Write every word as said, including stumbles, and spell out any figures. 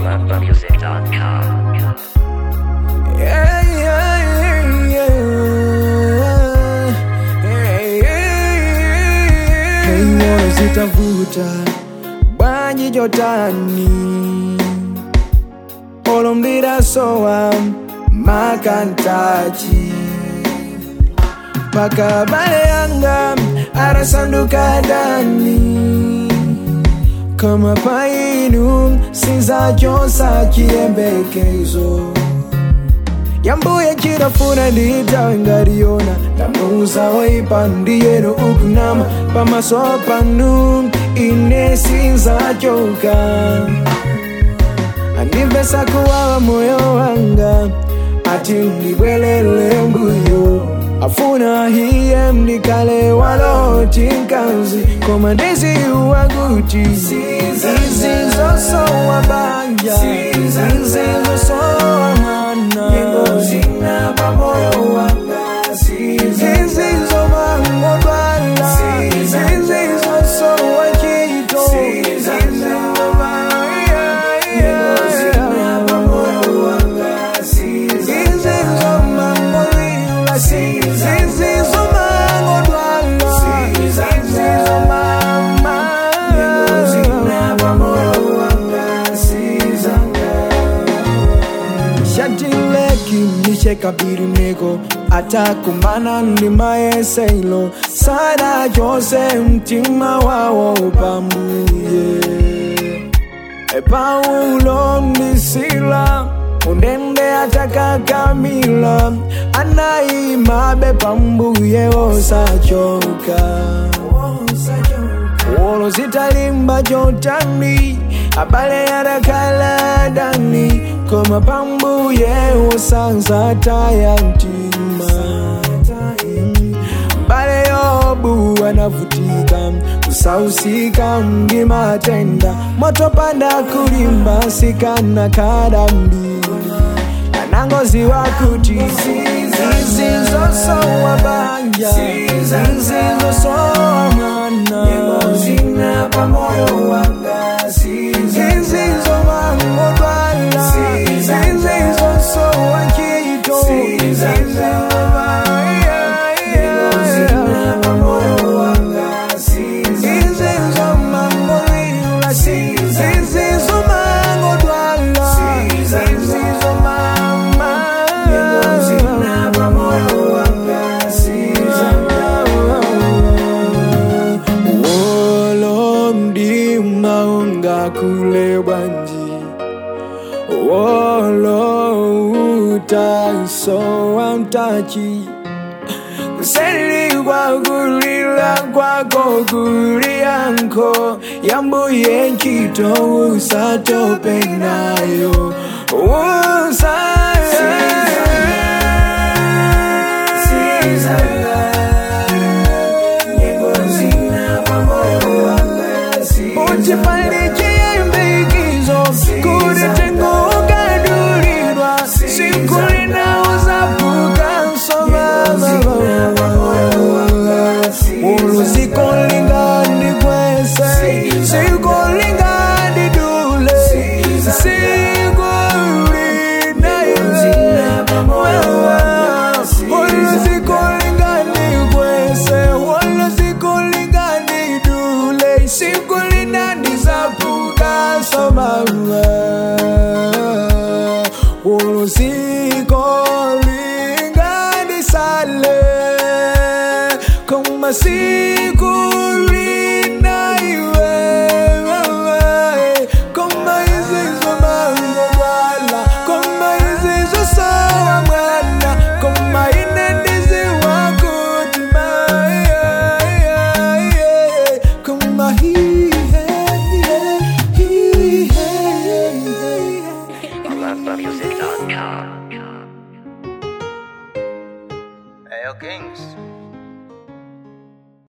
love music dot com. Yeah, yeah, yeah, yeah. Hey, yeah. Hey, moyo sitavuta banyi jotani olomdira soa makantaji paka bale yanga arasanduka dani kama painu sinza josa kiembekezo yambuye chirafuna ndita ngariona namuza waipandiyero ukunama pamaso panu ine sinza choka andivesa kuwawa moyo wanga ati ndibwelele mbuyo afuna hiye mdikale waloti nkanzi komandezi uwaguti zizizoso wabanja zizizoso wamana yengo zina pamoyo wanga zizizo mango dwala zizizoso wachito zizizo kabiri mego atakumana ndimaye seilo sada jose mtima wao pambuye e Paulo nisila undende ataka Kamila anaimabe pambuye osachoka wolo sitalimba jotani abale yarakala dani koma pambuye osanza taya mtima bale yobu anavutika kusausika mgima tenda moto panda kulimba sikana kadambi anangozi wakuti zizizoso wabanja zizizoso wamana yengo zina pamoyo wanga zizizo mango dwala zizizo so wachito zizizo yengo zina pamoyo wanga zizizo mango dwala zizizo mango dwala zizizo mama yengo zina pamoyo wanga zizizo wolo mdima unga kule banji wolo utaso amtachi kuseli kwa kulila kwako kulianko yambuye nchito usatope nayo siku